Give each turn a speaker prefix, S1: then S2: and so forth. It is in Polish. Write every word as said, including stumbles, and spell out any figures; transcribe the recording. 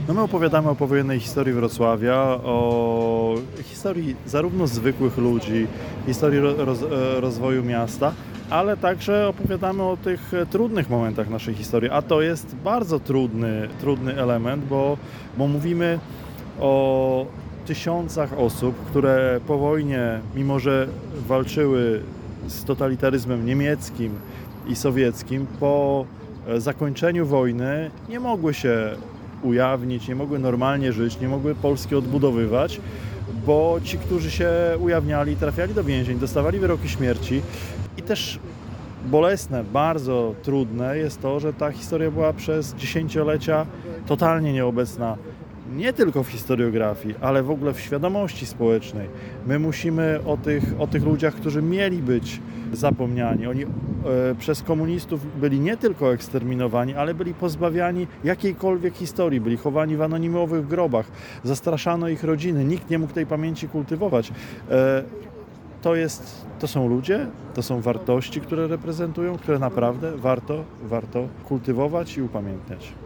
S1: No my opowiadamy o powojennej historii Wrocławia, o historii zarówno zwykłych ludzi, historii ro- roz, e, rozwoju miasta, ale także opowiadamy o tych e, trudnych momentach naszej historii, a to jest bardzo trudny, trudny element, bo, bo mówimy o tysiącach osób, które po wojnie, mimo że walczyły z totalitaryzmem niemieckim i sowieckim, po e, zakończeniu wojny nie mogły się ujawnić, nie mogły normalnie żyć, nie mogły Polski odbudowywać, bo ci, którzy się ujawniali, trafiali do więzień, dostawali wyroki śmierci i też bolesne, bardzo trudne jest to, że ta historia była przez dziesięciolecia totalnie nieobecna. Nie tylko w historiografii, ale w ogóle w świadomości społecznej. My musimy o tych, o tych ludziach, którzy mieli być zapomniani. Oni e, przez komunistów byli nie tylko eksterminowani, ale byli pozbawiani jakiejkolwiek historii. Byli chowani w anonimowych grobach. Zastraszano ich rodziny. Nikt nie mógł tej pamięci kultywować. E, to jest, to są ludzie, to są wartości, które reprezentują, które naprawdę warto, warto kultywować i upamiętniać.